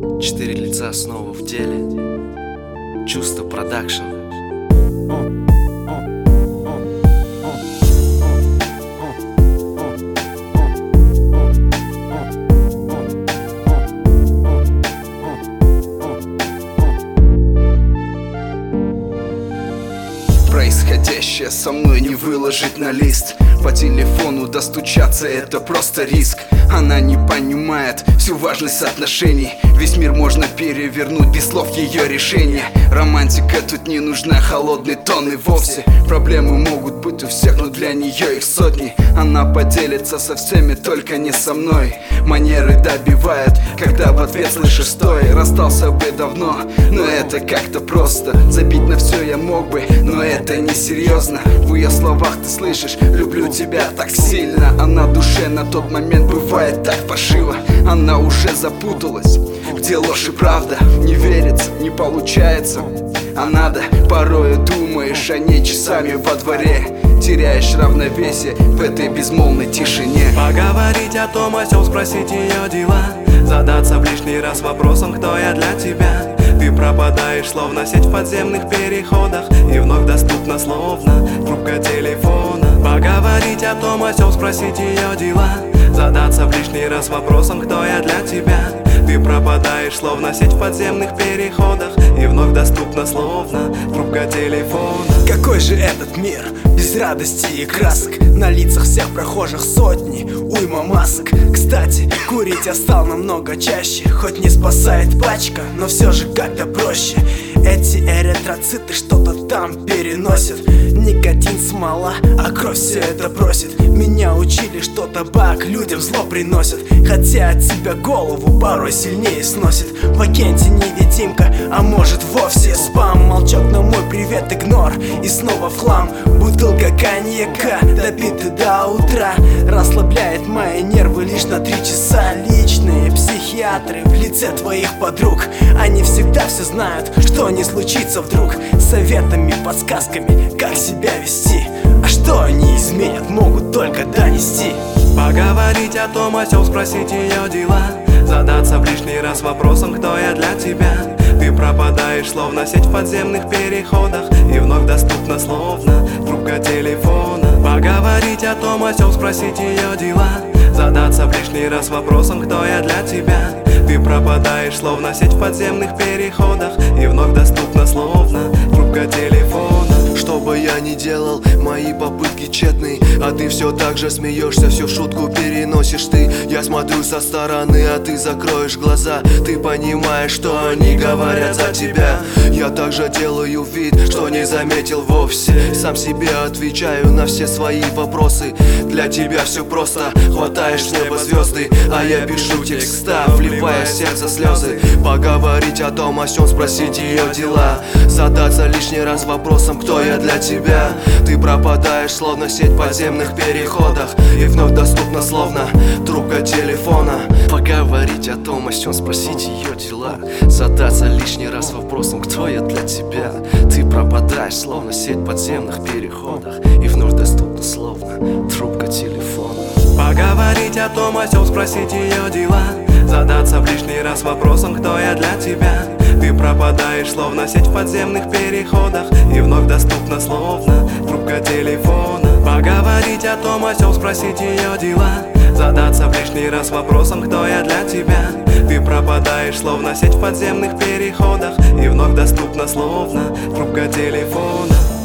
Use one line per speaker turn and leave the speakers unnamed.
Четыре лица снова в деле. Чувство продакшн.
Происходящее со мной не выложить на лист. По телефону достучаться — это просто риск. Она не понимает всю важность отношений. Весь мир можно перевернуть без слов ее решения. Романтика тут не нужна, холодный тон и вовсе. Проблемы могут быть у всех, но для нее их сотни. Она поделится со всеми, только не со мной. Манеры добивают, когда в ответ слышишь стой. Расстался бы давно, но это как-то просто. Забить на все я мог бы, но это не серьезно. В ее словах ты слышишь: люблю тебя так сильно. А на душе на тот момент бывает так паршиво. Она уже запуталась, где ложь и правда. Не верится, не получается, а надо. Порою думаешь о ней часами во дворе. Теряешь равновесие в этой безмолвной тишине.
Поговорить о том, о сём, спросить ее дела. Задаться в лишний раз вопросом, кто я для тебя. Ты пропадаешь, словно сеть в подземных переходах. И вновь доступна, словно трубка телефона. Поговорить о том, о сём, спросить ее дела. Задаться в лишний раз вопросом, кто я для тебя. Ты пропадаешь, словно сеть в подземных переходах. И вновь доступна, словно трубка телефона.
Какой же этот мир без радости и красок? На лицах всех прохожих сотни, уйма масок. Кстати, курить я стал намного чаще. Хоть не спасает пачка, но все же как-то проще. Эти эритроциты что-то там переносят. Никотин, смола, а кровь все это просит. Меня учили, что табак людям зло приносит. Хотя от тебя голову порой сильнее сносит. В агенте невидимка, а может вовсе спам. Молчок на мой привет, игнор, и снова в хлам. Бутылка коньяка, допиты до утра, расслабляет мои нервы лишь на 3 часа. Личные психиатры в лице твоих подруг. Они всегда все знают, что не случится вдруг. Советами, подсказками, как себя вести. А что они изменят, могут только донести.
Поговорить о том, о сём, спросить ее дела. Задаться в лишний раз вопросом, кто я для тебя. Ты пропадаешь, словно сеть в подземных переходах. И вновь доступна, словно трубка телефона. Поговорить о том, о сём, спросить ее дела. Задаться в лишний раз вопросом, кто я для тебя. Ты пропадаешь, словно сеть в подземных переходах. И вновь доступна, словно трубка телефона.
Что бы я ни делал, мои попытки тщетны. А ты все так же смеешься, всю шутку переносишь ты. Я смотрю со стороны, а ты закроешь глаза. Ты понимаешь, что они говорят за тебя. Я также делаю вид, что не заметил вовсе. Сам себе отвечаю на все свои вопросы. Для тебя все просто, хватаешь с неба звезды. А я пишу текста, вливая в сердце слезы. Поговорить о том, о сём, спросить ее дела. Задаться лишний раз вопросом, кто я для тебя. Ты пропадаешь, словно сеть в подземных переходах. И вновь доступна, словно трубка телефона.
Поговорить о том, о сём, спросить ее дела. Задаться лишний раз вопросом, кто я для тебя. Ты пропадаешь, словно сеть в подземных переходах. И вновь доступна, словно трубка телефона.
Поговорить о том, о сём, спросить ее дела. Задаться в лишний раз вопросом, кто я для тебя. Ты пропадаешь, словно сеть в подземных переходах. И вновь доступна, словно трубка телефона. Поговорить о том, о сём, спросить ее дела. Задаться в лишний раз вопросом, кто я для тебя. Ты пропадаешь, словно сеть в подземных переходах. И вновь доступна, словно трубка телефона.